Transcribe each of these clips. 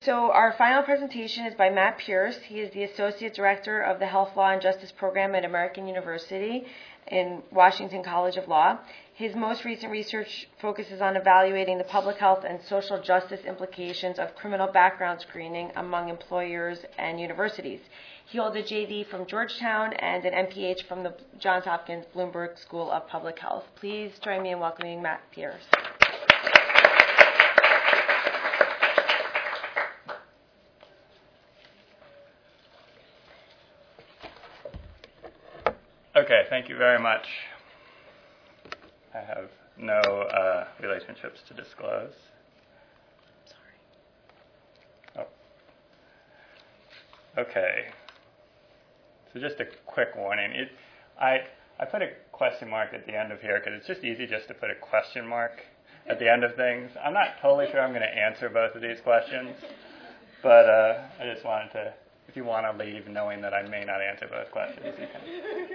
So our final presentation is by Matt Pierce. He is the Associate Director of the Health Law and Justice Program at American University in Washington College of Law. His most recent research focuses on evaluating the public health and social justice implications of criminal background screening among employers and universities. He holds a JD from Georgetown and an MPH from the Johns Hopkins Bloomberg School of Public Health. Please join me in welcoming Matt Pierce. Okay, thank you very much. I have no relationships to disclose. Sorry. Oh. Okay. So just a quick warning. I put a question mark at the end of here because it's just easy just to put a question mark at the end of things. I'm not totally sure I'm going to answer both of these questions, but I just wanted to, if you want to leave knowing that I may not answer both questions, you can.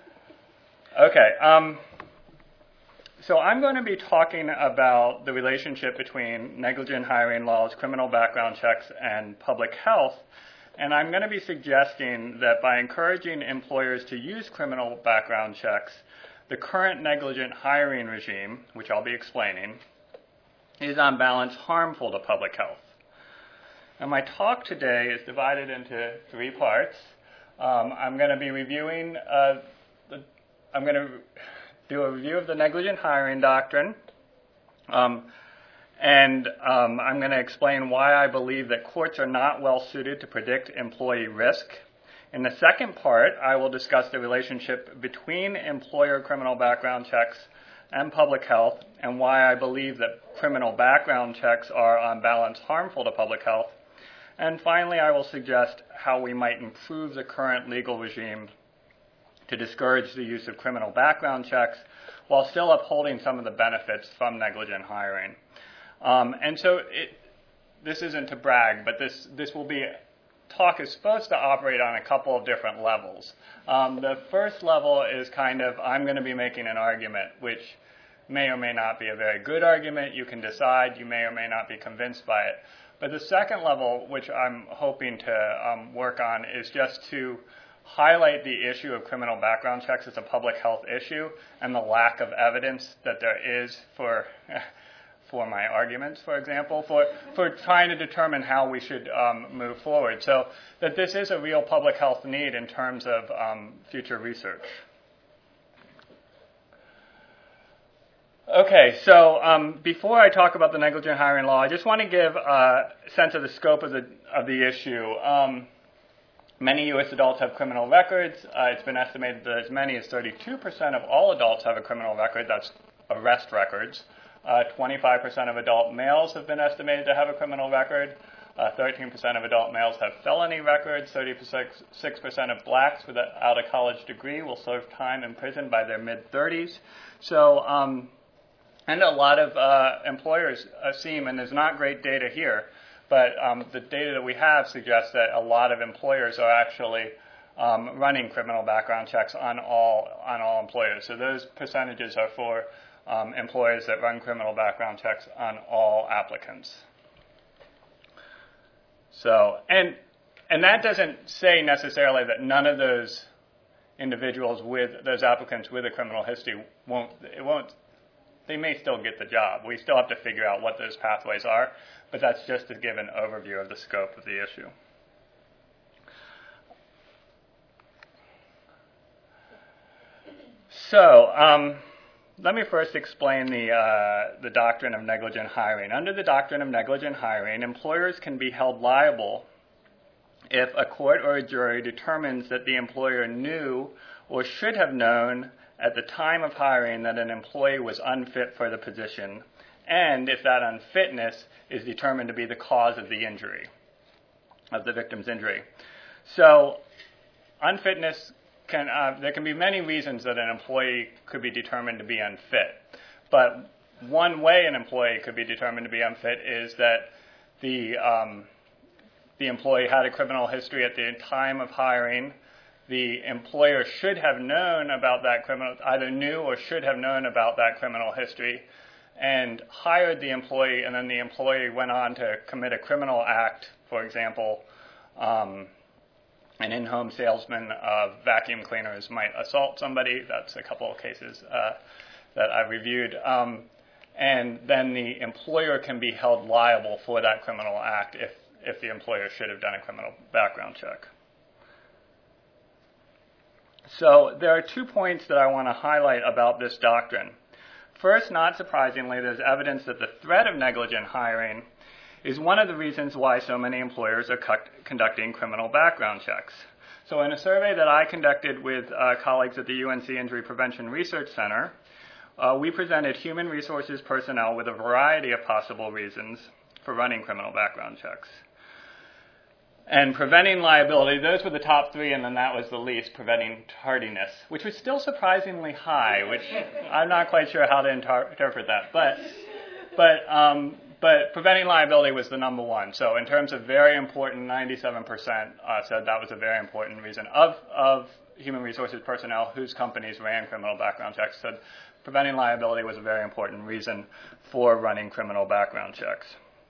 Okay. So I'm going to be talking about the relationship between negligent hiring laws, criminal background checks, and public health. And I'm going to be suggesting that by encouraging employers to use criminal background checks, the current negligent hiring regime, which I'll be explaining, is on balance harmful to public health. And my talk today is divided into three parts. I'm going to be reviewing I'm going to do a review of the negligent hiring doctrine, and I'm going to explain why I believe that courts are not well suited to predict employee risk. In the second part, I will discuss the relationship between employer criminal background checks and public health, and why I believe that criminal background checks are on balance harmful to public health. And finally, I will suggest how we might improve the current legal regime to discourage the use of criminal background checks while still upholding some of the benefits from negligent hiring. And so this isn't to brag, but this will be, talk is supposed to operate on a couple of different levels. The first level is kind of, I'm going to be making an argument, which may or may not be a very good argument. You can decide. You may or may not be convinced by it. But the second level, which I'm hoping to work on, is just to highlight the issue of criminal background checks as a public health issue and the lack of evidence that there is for my arguments, for example, for trying to determine how we should move forward. So that this is a real public health need in terms of future research. Okay, so before I talk about the negligent hiring law, I just want to give a sense of the scope of the issue. Many U.S. adults have criminal records. It's been estimated that as many as 32% of all adults have a criminal record. That's arrest records. 25% of adult males have been estimated to have a criminal record. 13% of adult males have felony records. 36% of blacks without a college degree will serve time in prison by their mid-30s. So, and a lot of employers seem, and there's not great data here, but the data that we have suggests that a lot of employers are actually running criminal background checks on all employers. So those percentages are for employers that run criminal background checks on all applicants. So, and that doesn't say necessarily that none of those individuals with those applicants with a criminal history they may still get the job. We still have to figure out what those pathways are, but that's just to give an overview of the scope of the issue. So let me first explain the doctrine of negligent hiring. Under the doctrine of negligent hiring, employers can be held liable if a court or a jury determines that the employer knew or should have known at the time of hiring that an employee was unfit for the position, and if that unfitness is determined to be the cause of the injury, of the victim's injury. So unfitness there can be many reasons that an employee could be determined to be unfit. But one way an employee could be determined to be unfit is that the employee had a criminal history at the time of hiring. The employer should have known about that either knew or should have known about that criminal history. and hired the employee, and then the employee went on to commit a criminal act, for example, an in-home salesman of vacuum cleaners might assault somebody. That's a couple of cases that I reviewed. And then the employer can be held liable for that criminal act if the employer should have done a criminal background check. So there are 2 points that I want to highlight about this doctrine. First, not surprisingly, there's evidence that the threat of negligent hiring is one of the reasons why so many employers are conducting criminal background checks. So in a survey that I conducted with colleagues at the UNC Injury Prevention Research Center, we presented human resources personnel with a variety of possible reasons for running criminal background checks. And preventing liability, those were the top 3, and then that was the least, preventing tardiness, which was still surprisingly high, which I'm not quite sure how to interpret that. But preventing liability was the number 1. So in terms of very important, 97% said that was a very important reason of human resources personnel whose companies ran criminal background checks, said preventing liability was a very important reason for running criminal background checks.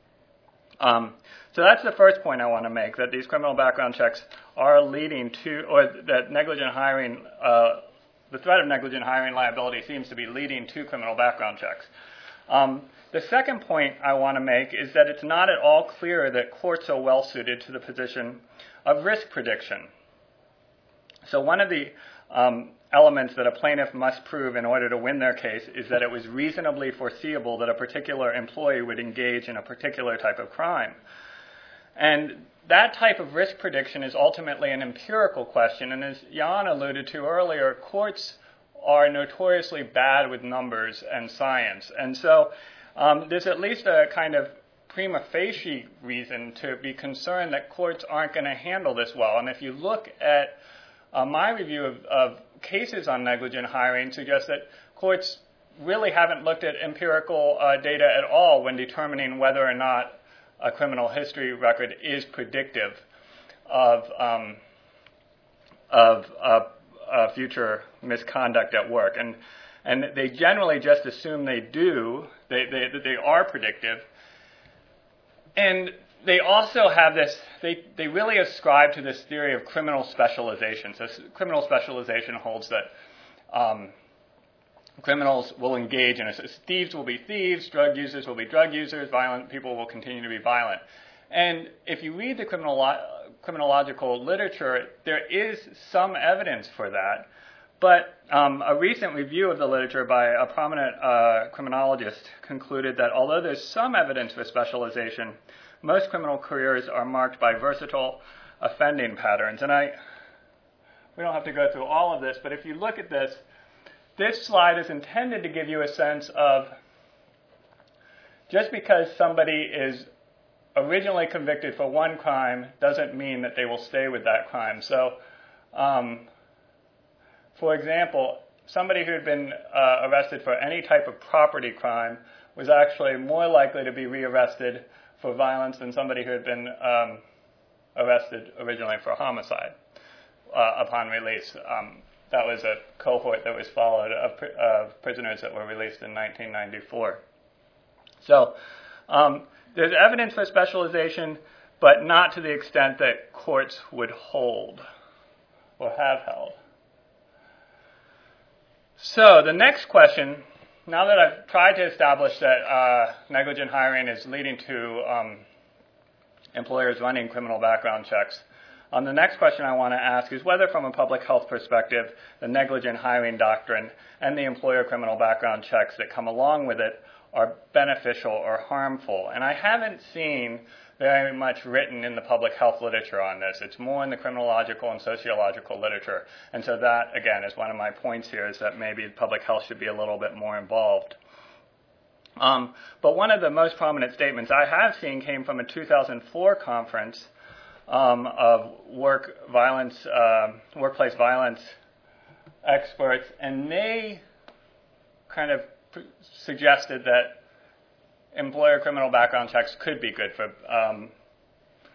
So that's the first point I want to make, that these criminal background checks are leading to, or that negligent hiring, the threat of negligent hiring liability seems to be leading to criminal background checks. The second point I want to make is that it's not at all clear that courts are well suited to the position of risk prediction. So one of the elements that a plaintiff must prove in order to win their case is that it was reasonably foreseeable that a particular employee would engage in a particular type of crime. And that type of risk prediction is ultimately an empirical question, and as Jan alluded to earlier, courts are notoriously bad with numbers and science. And so there's at least a kind of prima facie reason to be concerned that courts aren't going to handle this well. And if you look at my review of cases on negligent hiring, suggests that courts really haven't looked at empirical data at all when determining whether or not a criminal history record is predictive of future misconduct at work. And they generally just assume they do, that they are predictive. And they also have this, they really ascribe to this theory of criminal specialization. So criminal specialization holds that criminals will engage in it. Thieves will be thieves, drug users will be drug users, violent people will continue to be violent. And if you read the criminological literature, there is some evidence for that. But a recent review of the literature by a prominent criminologist concluded that although there's some evidence for specialization, most criminal careers are marked by versatile offending patterns. And we don't have to go through all of this, but if you look at this, this slide is intended to give you a sense of just because somebody is originally convicted for one crime doesn't mean that they will stay with that crime. So, for example, somebody who had been arrested for any type of property crime was actually more likely to be rearrested for violence than somebody who had been arrested originally for homicide upon release. That was a cohort that was followed of prisoners that were released in 1994. So there's evidence for specialization, but not to the extent that courts would hold or have held. So the next question, now that I've tried to establish that negligent hiring is leading to employers running criminal background checks, the next question I want to ask is whether from a public health perspective, the negligent hiring doctrine and the employer criminal background checks that come along with it are beneficial or harmful. And I haven't seen very much written in the public health literature on this. It's more in the criminological and sociological literature. And so that, again, is one of my points here, is that maybe public health should be a little bit more involved. But one of the most prominent statements I have seen came from a 2004 conference of workplace violence experts, and they kind of suggested that employer criminal background checks could be good for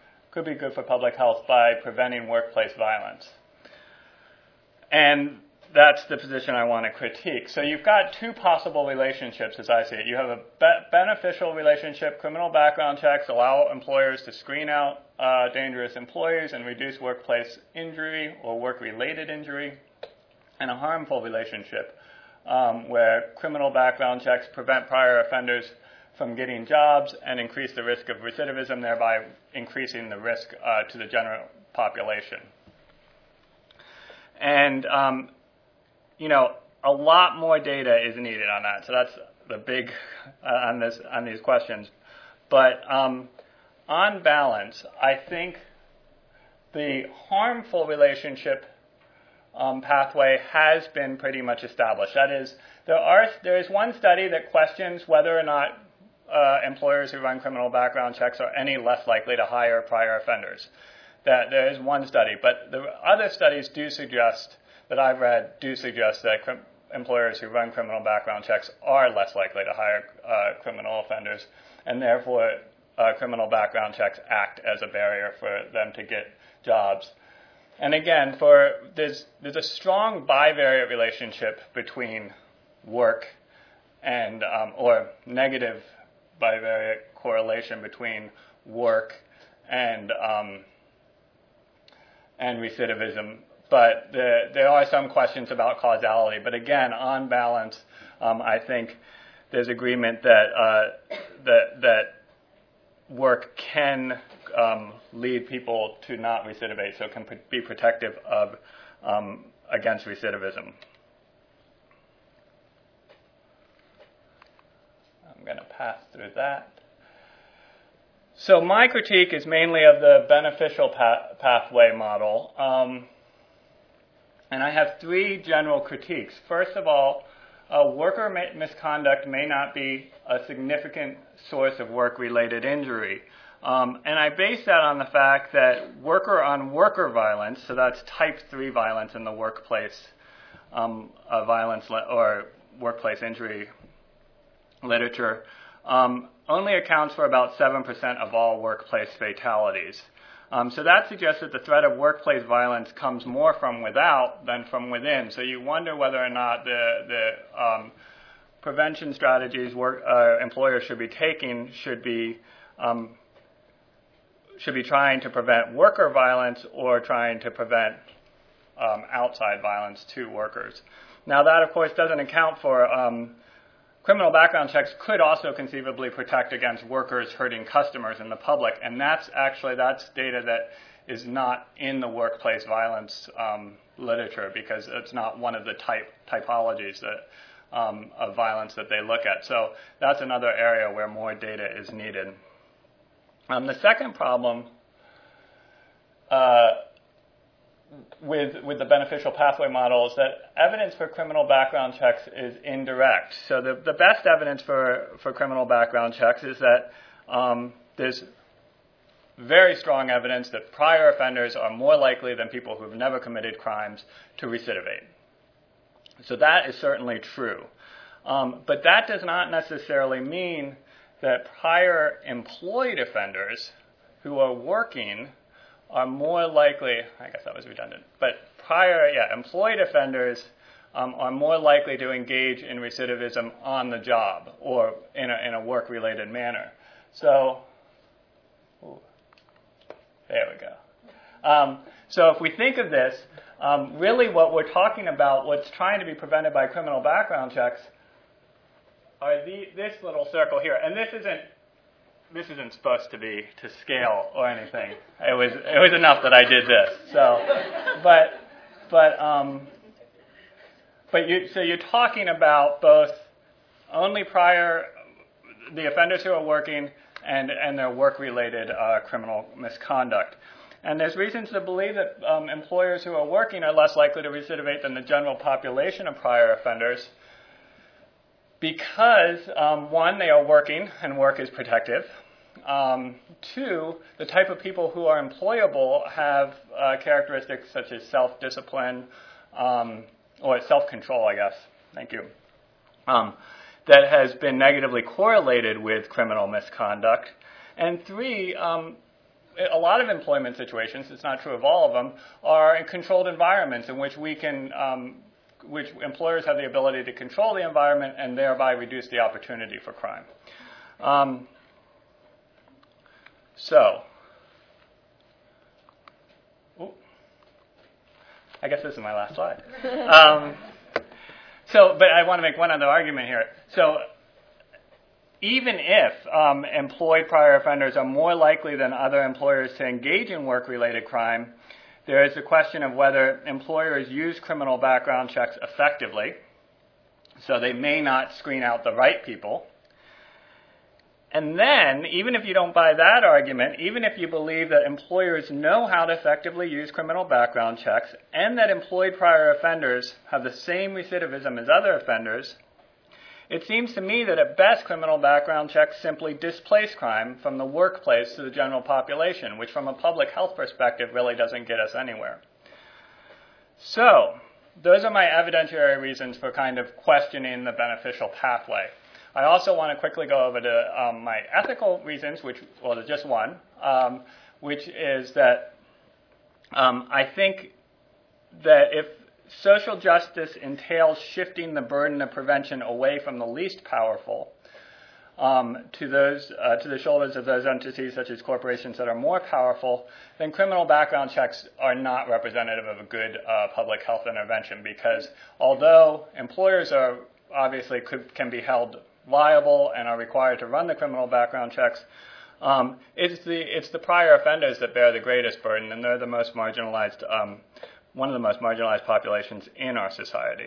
public health by preventing workplace violence. And that's the position I want to critique. So you've got two possible relationships as I see it. You have a beneficial relationship. Criminal background checks allow employers to screen out dangerous employees and reduce workplace injury or work-related injury. And a harmful relationship where criminal background checks prevent prior offenders from getting jobs and increase the risk of recidivism, thereby increasing the risk to the general population. And a lot more data is needed on that. So that's the big on these questions. But on balance, I think the harmful relationship pathway has been pretty much established. That is, there is one study that questions whether or not employers who run criminal background checks are any less likely to hire prior offenders. That there is one study, but the other studies that I've read do suggest that employers who run criminal background checks are less likely to hire criminal offenders, and therefore criminal background checks act as a barrier for them to get jobs. And again, there's a strong bivariate relationship between work and or negative bivariate correlation between work and recidivism. But there are some questions about causality. But again, on balance, I think there's agreement that work can lead people to not recidivate, so it can be protective of against recidivism. I'm going to pass through that. So my critique is mainly of the beneficial pathway model. And I have three general critiques. First of all, worker misconduct may not be a significant source of work-related injury. And I base that on the fact that worker-on-worker violence, so that's type 3 violence in the workplace violence or workplace injury literature, only accounts for about 7% of all workplace fatalities. So that suggests that the threat of workplace violence comes more from without than from within. So you wonder whether or not the prevention strategies employers should be taking should be trying to prevent worker violence or trying to prevent outside violence to workers. Now that, of course, doesn't account for criminal background checks could also conceivably protect against workers hurting customers and the public, and that's data that is not in the workplace violence literature because it's not one of the typologies of violence that they look at. So that's another area where more data is needed. The second problem with the beneficial pathway model is that evidence for criminal background checks is indirect. So the best evidence for criminal background checks is that there's very strong evidence that prior offenders are more likely than people who've never committed crimes to recidivate. So that is certainly true. But that does not necessarily mean that prior employed offenders who are working are more likely, I guess that was redundant, but employed offenders are more likely to engage in recidivism on the job or in a work-related manner. So, there we go. So if we think of this, really what we're talking about, what's trying to be prevented by criminal background checks, are this little circle here, and this isn't supposed to be to scale or anything. It was enough that I did this. So, so you're talking about both only the offenders who are working and their work-related criminal misconduct. And there's reasons to believe that employers who are working are less likely to recidivate than the general population of prior offenders because, one, they are working and work is protective. Two, the type of people who are employable have characteristics such as self-discipline or self-control, I guess. Thank you. That has been negatively correlated with criminal misconduct. And three, a lot of employment situations, it's not true of all of them, are in controlled environments in which we can which employers have the ability to control the environment and thereby reduce the opportunity for crime. I guess this is my last slide. But I want to make one other argument here. So even if employed prior offenders are more likely than other employers to engage in work-related crime, there is the question of whether employers use criminal background checks effectively. So they may not screen out the right people. And then, even if you don't buy that argument, even if you believe that employers know how to effectively use criminal background checks and that employed prior offenders have the same recidivism as other offenders, it seems to me that at best criminal background checks simply displace crime from the workplace to the general population, which from a public health perspective really doesn't get us anywhere. So, those are my evidentiary reasons for kind of questioning the beneficial pathway. I also want to quickly go over to my ethical reasons, there's just one, which is that I think that if social justice entails shifting the burden of prevention away from the least powerful to the shoulders of those entities such as corporations that are more powerful, then criminal background checks are not representative of a good public health intervention, because although employers are obviously can be held liable and are required to run the criminal background checks, it's the prior offenders that bear the greatest burden, and they're the most marginalized, one of the most marginalized populations in our society.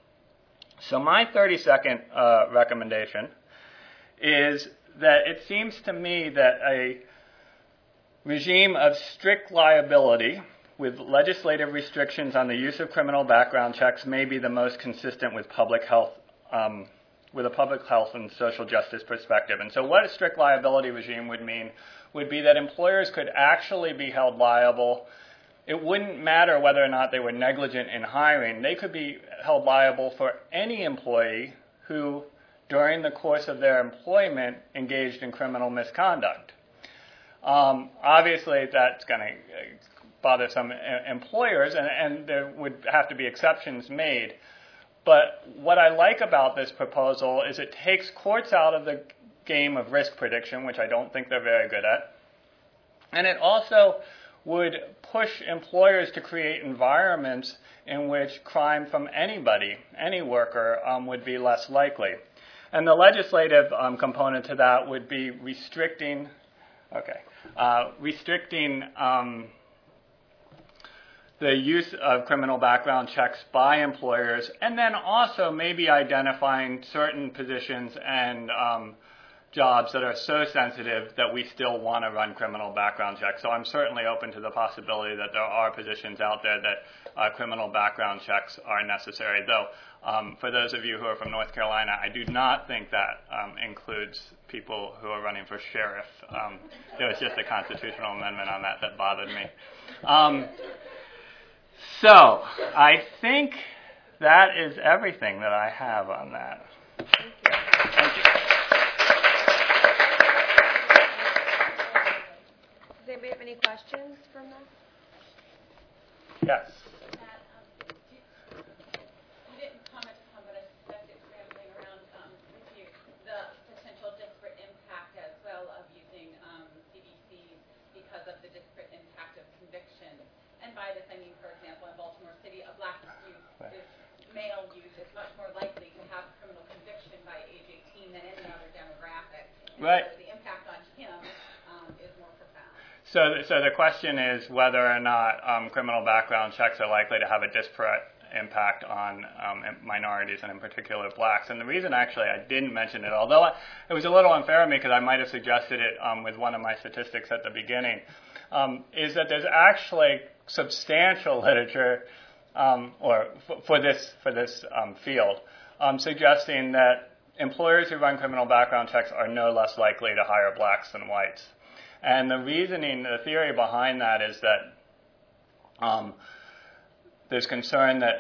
So my 30-second recommendation is that it seems to me that a regime of strict liability with legislative restrictions on the use of criminal background checks may be the most consistent with public health, with a public health and social justice perspective. And so what a strict liability regime would mean would be that employers could actually be held liable. It wouldn't matter whether or not they were negligent in hiring. They could be held liable for any employee who, during the course of their employment, engaged in criminal misconduct. Obviously, that's going to bother some employers, and there would have to be exceptions made. But what I like about this proposal is it takes courts out of the game of risk prediction, which I don't think they're very good at. And it also would push employers to create environments in which crime from anybody, any worker, would be less likely. And the legislative component to that would be restricting the use of criminal background checks by employers, and then also maybe identifying certain positions and jobs that are so sensitive that we still want to run criminal background checks. So I'm certainly open to the possibility that there are positions out there that criminal background checks are necessary, though for those of you who are from North Carolina, I do not think that includes people who are running for sheriff. There was just a constitutional amendment on that bothered me. So I think that is everything that I have on that. Thank you. Does anybody have any questions from this? Yes. You didn't comment on, but I suspect it's rambling around with you, the potential disparate impact as well of using CDCs because of the disparate impact of conviction. And by this, I mean, for example, in Baltimore City, a black male youth is much more likely to have criminal conviction by age 18 than any other demographic. Right. So the impact on him is more profound. So the question is whether or not criminal background checks are likely to have a disparate impact on minorities, and in particular blacks. And the reason actually I didn't mention it, although it was a little unfair of me because I might have suggested it with one of my statistics at the beginning, is that there's actually substantial literature for this field suggesting that employers who run criminal background checks are no less likely to hire blacks than whites. And the reasoning, the theory behind that is that there's concern that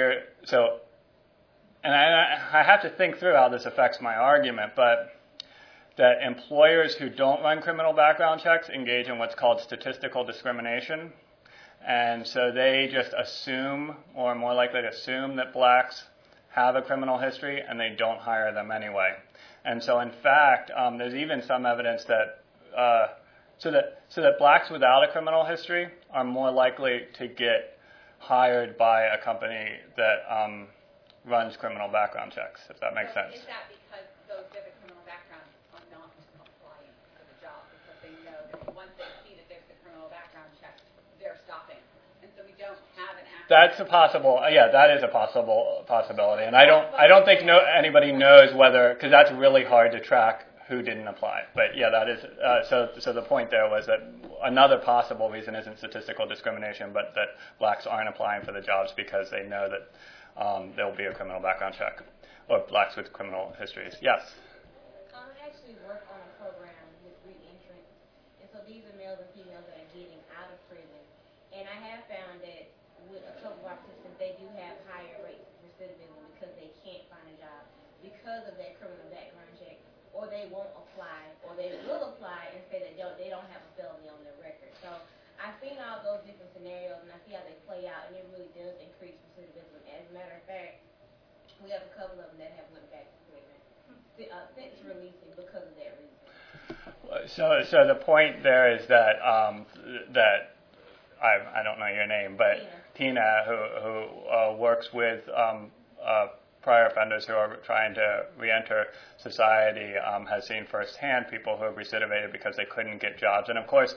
and I have to think through how this affects my argument, but that employers who don't run criminal background checks engage in what's called statistical discrimination. And so they just assume, or are more likely to assume, that blacks have a criminal history, and they don't hire them anyway. And so, in fact, there's even some evidence that so that blacks without a criminal history are more likely to get hired by a company that runs criminal background checks, if that makes sense. Is that because those with a criminal background are not applying for the job because they know that once they see that there's a criminal background check, they're stopping, and so we don't have an active. That's a possible. Yeah, that is a possibility, and I don't think anybody knows whether, because that's really hard to track who didn't apply. But yeah, that is. So the point there was that another possible reason isn't statistical discrimination, but that blacks aren't applying for the jobs because they know that there will be a criminal background check, or blacks with criminal histories. Yes. I actually work on a program with re-entrants, and so these are males and females that are getting out of prison. And I have found that with a couple of our participants, they do have higher rates of recidivism because they can't find a job because of that criminal background check, or they won't apply, or they will apply and say that they don't have a felony on their record. So I've seen all those different scenarios, and I see how they play out, and it really does increase recidivism. As a matter of fact, we have a couple of them that have went back to prison since releasing because of that reason. So the point there is that that I don't know your name, but Tina who works with prior offenders who are trying to re-enter society has seen firsthand people who have recidivated because they couldn't get jobs. And of course,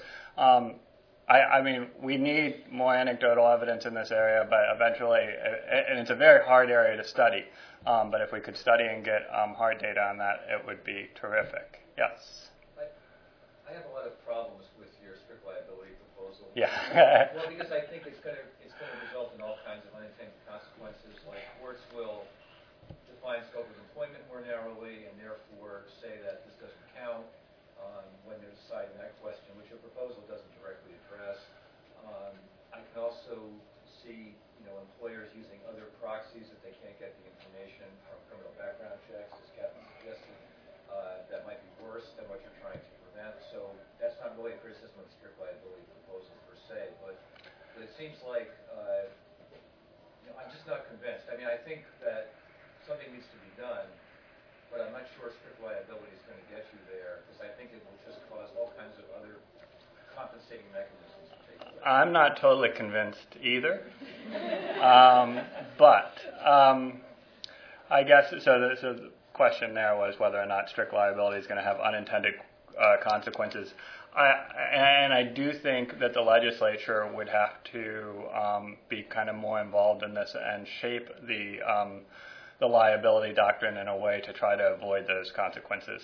I mean, we need more anecdotal evidence in this area, but eventually, and it's a very hard area to study, but if we could study and get hard data on that, it would be terrific. Yes? I have a lot of problems with your strict liability proposal. Yeah. Well, because I think it's going to result in all kinds of unintended consequences, like courts will define scope of employment more narrowly and therefore say that this doesn't count when they're deciding that question, which your proposal doesn't directly address. I can also see, employers using other proxies if they can't get the information from criminal background checks, as Captain suggested. That might be worse than what you're trying to prevent. So that's not really a criticism of the strict liability proposal per se, but it seems like I'm just not convinced. I mean, I think that something needs to be done, but I'm not sure strict liability is going to get you there, because I think it will just cause all kinds of other compensating mechanisms to take place. I'm not totally convinced either, but I guess so. The question there was whether or not strict liability is going to have unintended consequences. I do think that the legislature would have to be kind of more involved in this and shape the liability doctrine in a way to try to avoid those consequences.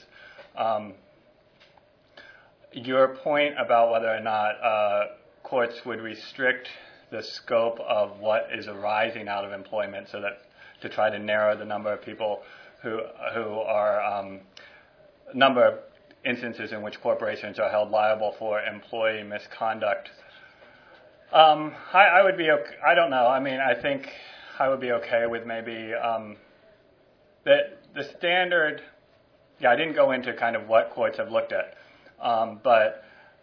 Your point about whether or not courts would restrict the scope of what is arising out of employment, so that to try to narrow the number of people who are number of instances in which corporations are held liable for employee misconduct. I would be okay. I don't know. I mean, I think I would be okay with maybe the standard. Yeah, I didn't go into kind of what courts have looked at, but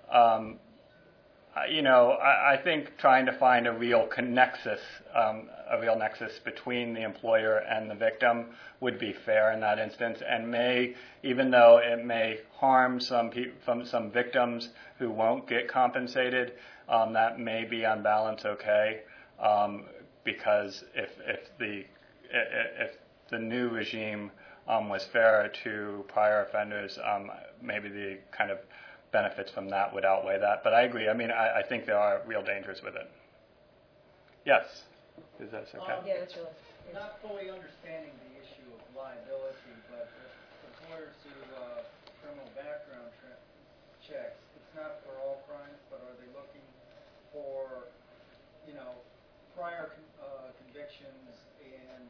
I think trying to find a real nexus between the employer and the victim would be fair in that instance, and even though it may harm some victims who won't get compensated, that may be on balance okay, because if the new regime was fairer to prior offenders, maybe the kind of benefits from that would outweigh that. But I agree. I mean, I think there are real dangers with it. Yes? Is that okay? Yeah, that's really. Not fully understanding the issue of liability, but if employers do criminal background checks, it's not for all crimes, but are they looking for, prior convictions and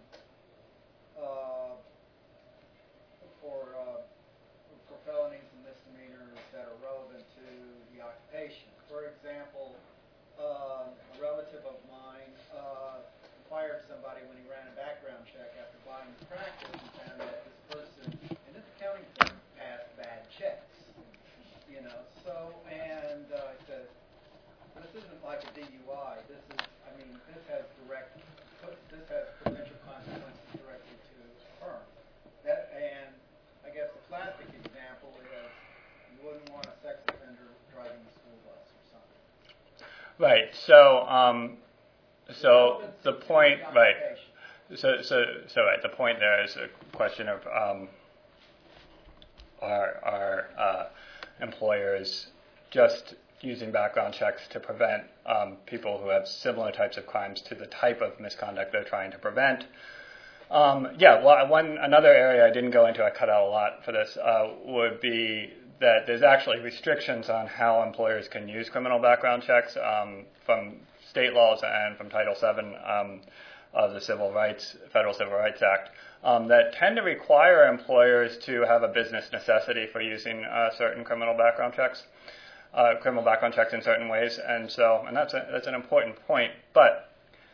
for felonies and misdemeanors that are relevant to the occupation? For example, a relative of mine fired somebody when he ran a background check after buying the practice and found that this person in this accounting firm passed bad checks. So, and I said, this isn't like a DUI. This has potential consequences directly to the firm. And I guess the classic example is you wouldn't want a sex offender driving a school bus or something. Right. So the point, right. So right. The point there is a question of are employers just using background checks to prevent people who have similar types of crimes to the type of misconduct they're trying to prevent. Another area I didn't go into, I cut out a lot for this, would be that there's actually restrictions on how employers can use criminal background checks from state laws and from Title VII of the Federal Civil Rights Act that tend to require employers to have a business necessity for using certain criminal background checks in certain ways, and that's an important point. But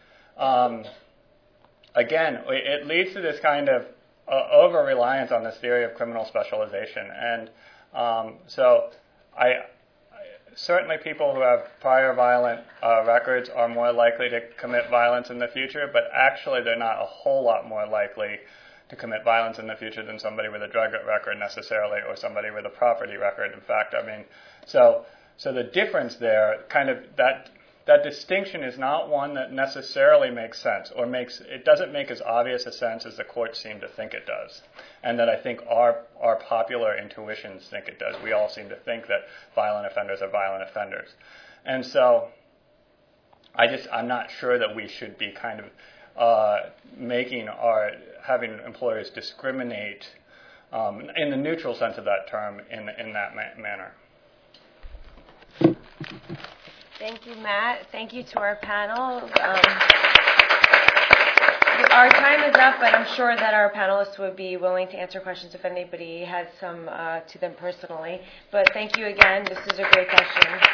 again, it leads to this kind of over-reliance on this theory of criminal specialization, and certainly people who have prior violent records are more likely to commit violence in the future, but actually they're not a whole lot more likely to commit violence in the future than somebody with a drug record necessarily, or somebody with a property record. In fact, so the difference there, kind of that distinction is not one that necessarily makes sense, or it doesn't make as obvious a sense as the courts seem to think it does, and that I think our popular intuitions think it does. We all seem to think that violent offenders are violent offenders, and so I'm not sure that we should be kind of having employers discriminate in the neutral sense of that term in that manner. Thank you, Matt. Thank you to our panel. Our time is up, but I'm sure that our panelists would be willing to answer questions if anybody has some to them personally. But thank you again. This is a great session.